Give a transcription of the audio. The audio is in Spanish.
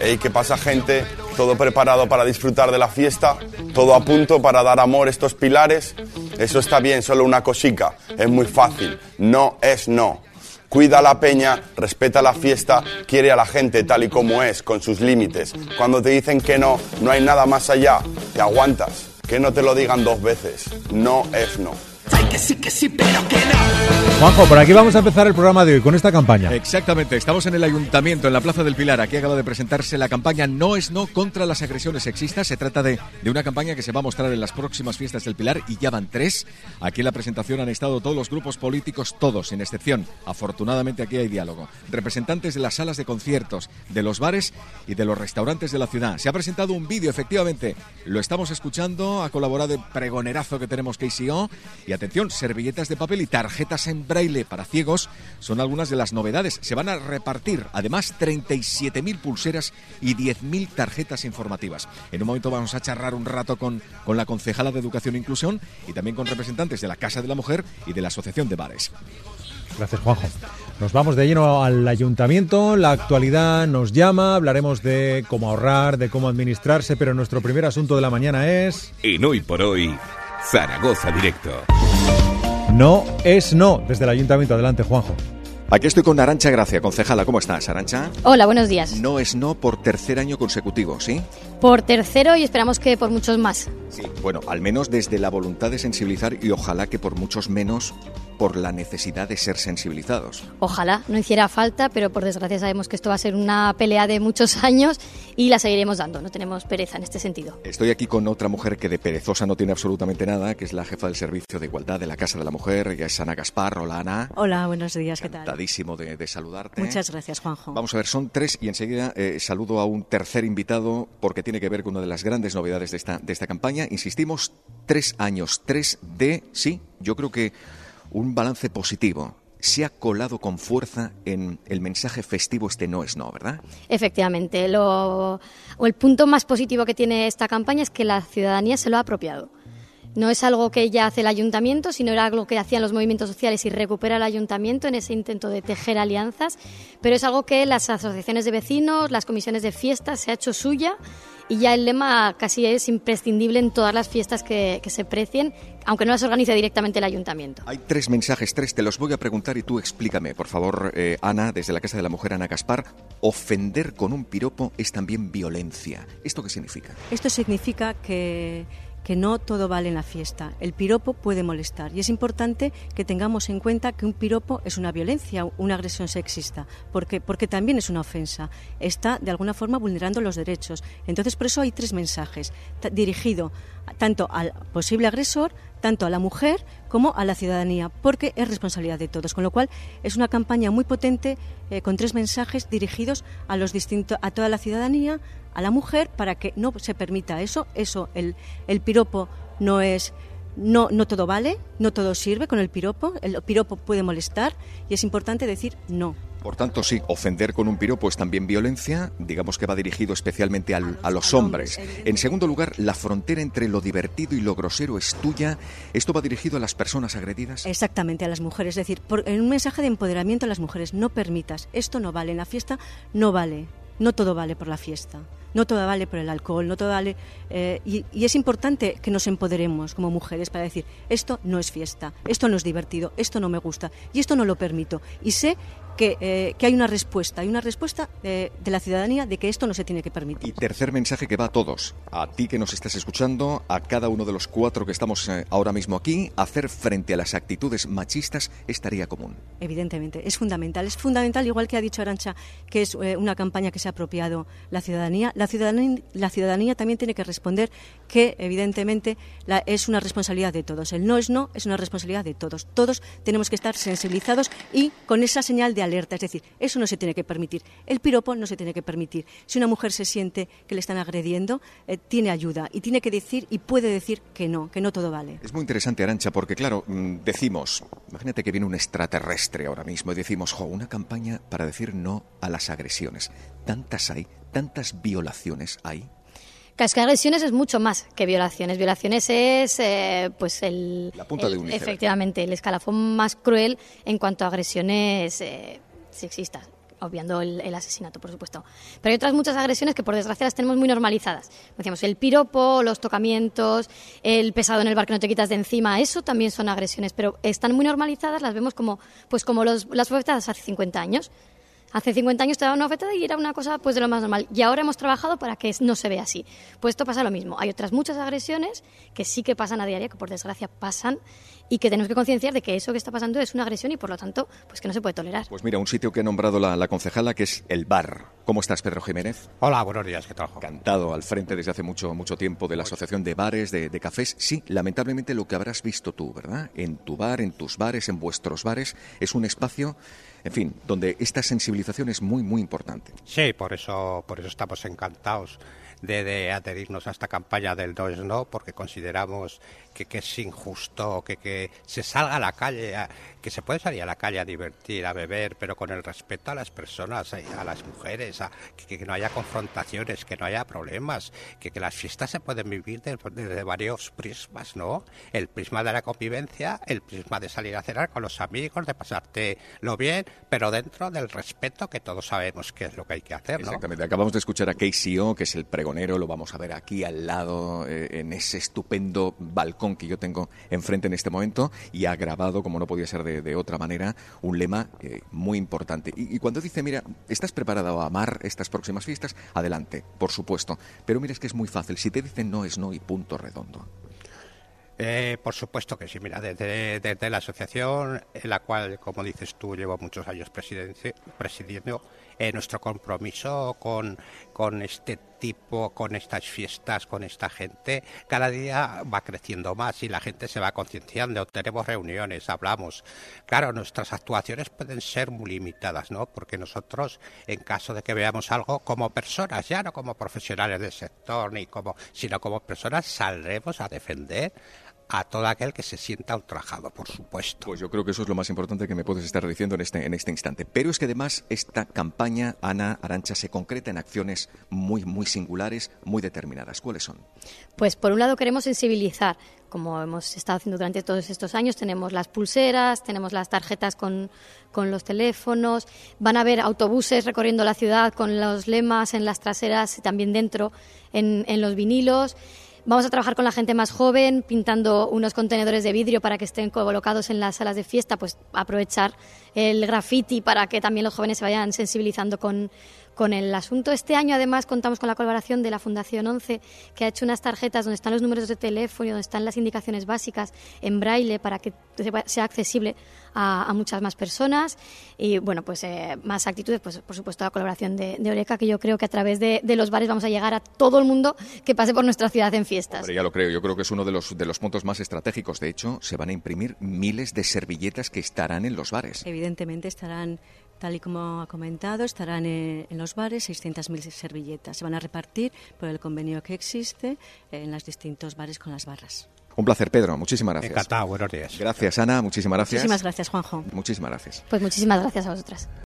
Ey, ¿qué pasa, gente? ¿Todo preparado para disfrutar de la fiesta? ¿Todo a punto para dar amor a estos pilares? Eso está bien, solo una cosica. Es muy fácil. No es no. Cuida a la peña, respeta la fiesta, quiere a la gente tal y como es, con sus límites. Cuando te dicen que no, no hay nada más allá, te aguantas. Que no te lo digan 2 veces. No es no. Ay, que sí, pero que no. Juanjo, por aquí vamos a empezar el programa de hoy con esta campaña. Exactamente, estamos en el Ayuntamiento, en la Plaza del Pilar. Aquí acaba de presentarse la campaña No es no contra las agresiones sexistas. Se trata de una campaña que se va a mostrar en las próximas fiestas del Pilar y ya van 3. Aquí en la presentación han estado todos los grupos políticos, todos, sin excepción. Afortunadamente aquí hay diálogo. Representantes de las salas de conciertos, de los bares y de los restaurantes de la ciudad. Se ha presentado un vídeo, efectivamente, lo estamos escuchando, ha colaborado el pregonerazo que tenemos KCO. Y atención, servilletas de papel y tarjetas en braille para ciegos son algunas de las novedades. Se van a repartir, además, 37.000 pulseras y 10.000 tarjetas informativas. En un momento vamos a charlar un rato con la concejala de Educación e Inclusión y también con representantes de la Casa de la Mujer y de la Asociación de Bares. Gracias, Juanjo. Nos vamos de lleno al Ayuntamiento. La actualidad nos llama. Hablaremos de cómo ahorrar, de cómo administrarse, pero nuestro primer asunto de la mañana es... En Hoy por Hoy, Zaragoza Directo. No es no, desde el Ayuntamiento. Adelante, Juanjo. Aquí estoy con Arantxa Gracia, concejala. ¿Cómo estás, Arantxa? Hola, buenos días. No es no por tercer año consecutivo, ¿sí? Por tercero y esperamos que por muchos más. Sí, bueno, al menos desde la voluntad de sensibilizar y ojalá que por muchos menos por la necesidad de ser sensibilizados. Ojalá no hiciera falta, pero por desgracia sabemos que esto va a ser una pelea de muchos años y la seguiremos dando, no tenemos pereza en este sentido. Estoy aquí con otra mujer que de perezosa no tiene absolutamente nada, que es la jefa del Servicio de Igualdad de la Casa de la Mujer, ella es Ana Gaspar. Hola, Ana. Hola, buenos días, ¿qué tal? Encantadísimo de saludarte. Muchas gracias, Juanjo. Vamos a ver, son 3 y enseguida saludo a un tercer invitado porque tiene que ver con una de las grandes novedades de esta campaña. Insistimos, 3 años, 3 de, sí, yo creo que un balance positivo. Se ha colado con fuerza en el mensaje festivo no es no, ¿verdad? Efectivamente. El punto más positivo que tiene esta campaña es que la ciudadanía se lo ha apropiado. No es algo que ya hace el Ayuntamiento, sino era algo que hacían los movimientos sociales y recupera el Ayuntamiento en ese intento de tejer alianzas, pero es algo que las asociaciones de vecinos, las comisiones de fiestas se ha hecho suya y ya el lema casi es imprescindible en todas las fiestas que se precien, aunque no las organice directamente el Ayuntamiento. Hay 3 mensajes, 3, te los voy a preguntar y tú explícame, por favor, Ana, desde la Casa de la Mujer, Ana Gaspar. Ofender con un piropo es también violencia. ¿Esto qué significa? Esto significa que no todo vale en la fiesta. El piropo puede molestar y es importante que tengamos en cuenta que un piropo es una violencia, una agresión sexista, porque también es una ofensa. Está, de alguna forma, vulnerando los derechos. Entonces, por eso hay 3 mensajes dirigidos tanto al posible agresor, tanto a la mujer como a la ciudadanía, porque es responsabilidad de todos. Con lo cual, es una campaña muy potente con 3 mensajes dirigidos a toda la ciudadanía, a la mujer, para que no se permita eso, el piropo no todo vale, no todo sirve con el piropo puede molestar y es importante decir no. Por tanto, sí, ofender con un piropo es también violencia, digamos que va dirigido especialmente a los hombres. En segundo lugar, la frontera entre lo divertido y lo grosero es tuya. ¿Esto va dirigido a las personas agredidas? Exactamente, a las mujeres. Es decir, en un mensaje de empoderamiento a las mujeres, no permitas, esto no vale, en la fiesta no vale, no todo vale por la fiesta. No todo vale por el alcohol, no todo vale... y es importante que nos empoderemos como mujeres para decir, esto no es fiesta, esto no es divertido, esto no me gusta y esto no lo permito. Y sé que hay una respuesta de la ciudadanía de que esto no se tiene que permitir. Y tercer mensaje que va a todos, a ti que nos estás escuchando, a cada uno de los 4 que estamos ahora mismo aquí, hacer frente a las actitudes machistas es tarea común. Evidentemente, es fundamental, igual que ha dicho Arantxa, que es una campaña que se ha apropiado la ciudadanía. La ciudadanía también tiene que responder que, evidentemente, es una responsabilidad de todos. El no es una responsabilidad de todos. Todos tenemos que estar sensibilizados y con esa señal de alerta, es decir, eso no se tiene que permitir. El piropo no se tiene que permitir. Si una mujer se siente que le están agrediendo, tiene ayuda y tiene que decir y puede decir que no todo vale. Es muy interesante, Arantxa, porque claro, decimos, imagínate que viene un extraterrestre ahora mismo y decimos, una campaña para decir no a las agresiones. Tantas violaciones hay. Es que agresiones es mucho más que violaciones. Violaciones es la punta de un iceberg. Efectivamente, el escalafón más cruel en cuanto a agresiones sexistas. obviando el asesinato, por supuesto. Pero hay otras muchas agresiones que por desgracia las tenemos muy normalizadas. Decíamos, el piropo, los tocamientos, el pesado en el bar que no te quitas de encima, eso también son agresiones, pero están muy normalizadas, las vemos como las bofetadas hace 50 años. Hace 50 años te daban una bofetada y era una cosa pues de lo más normal. Y ahora hemos trabajado para que no se vea así. Pues esto pasa lo mismo. Hay otras muchas agresiones que sí que pasan a diario, que por desgracia pasan, y que tenemos que concienciar de que eso que está pasando es una agresión y por lo tanto pues que no se puede tolerar. Pues mira, un sitio que ha nombrado la concejala, que es el bar. ¿Cómo estás, Pedro Jiménez? Hola, buenos días, ¿qué tal? Encantado, al frente desde hace mucho tiempo de la Asociación de Bares, de Cafés. Sí, lamentablemente lo que habrás visto tú, ¿verdad? En tu bar, en tus bares, en vuestros bares, es un espacio, en fin, donde esta sensibilización es muy, muy importante. Sí, por eso estamos encantados de adherirnos a esta campaña del no es no, porque consideramos que es injusto que se salga a la calle, que se puede salir a la calle a divertir, a beber, pero con el respeto a las personas, a las mujeres, que no haya confrontaciones, que no haya problemas, que las fiestas se pueden vivir desde varios prismas, ¿no? El prisma de la convivencia, el prisma de salir a cenar con los amigos, de pasártelo bien, pero dentro del respeto, que todos sabemos qué es lo que hay que hacer, ¿no? Exactamente. Acabamos de escuchar a KCO, que es el pregonero, lo vamos a ver aquí al lado, en ese estupendo balcón que yo tengo enfrente en este momento, y ha grabado, como no podía ser de otra manera, un lema muy importante. Y cuando dice, mira, ¿estás preparado a amar estas próximas fiestas? Adelante, por supuesto. Pero mira, es que es muy fácil. Si te dicen no es no y punto redondo. Por supuesto que sí. Mira, desde la asociación, en la cual, como dices tú, llevo muchos años presidiendo, nuestro compromiso con este tipo, con estas fiestas, con esta gente, cada día va creciendo más y la gente se va concienciando. Tenemos reuniones, hablamos. Claro, nuestras actuaciones pueden ser muy limitadas, ¿no? Porque nosotros, en caso de que veamos algo, como personas, ya no como profesionales del sector, sino como personas, saldremos a defender a todo aquel que se sienta ultrajado, por supuesto. Pues yo creo que eso es lo más importante que me puedes estar diciendo en este instante. Pero es que además esta campaña, Ana Arantxa, se concreta en acciones muy, muy singulares, muy determinadas. ¿Cuáles son? Pues por un lado queremos sensibilizar, como hemos estado haciendo durante todos estos años. Tenemos las pulseras, tenemos las tarjetas con los teléfonos, van a haber autobuses recorriendo la ciudad con los lemas en las traseras, también dentro en los vinilos. Vamos a trabajar con la gente más joven, pintando unos contenedores de vidrio para que estén colocados en las salas de fiesta, pues aprovechar el graffiti para que también los jóvenes se vayan sensibilizando con el asunto. Este año, además, contamos con la colaboración de la Fundación 11, que ha hecho unas tarjetas donde están los números de teléfono, donde están las indicaciones básicas en braille para que sea accesible a muchas más personas. Y, bueno, pues más actitudes, pues por supuesto la colaboración de Eureka, que yo creo que a través de los bares vamos a llegar a todo el mundo que pase por nuestra ciudad en fiestas. Hombre, ya lo creo, yo creo que es uno de los puntos más estratégicos. De hecho, se van a imprimir miles de servilletas que estarán en los bares. Evidentemente estarán, tal y como ha comentado, estarán en los bares 600.000 servilletas. Se van a repartir por el convenio que existe en los distintos bares con las barras. Un placer, Pedro. Muchísimas gracias. Encantado, buenos días. Gracias, Ana. Muchísimas gracias. Muchísimas gracias, Juanjo. Muchísimas gracias. Pues muchísimas gracias a vosotras.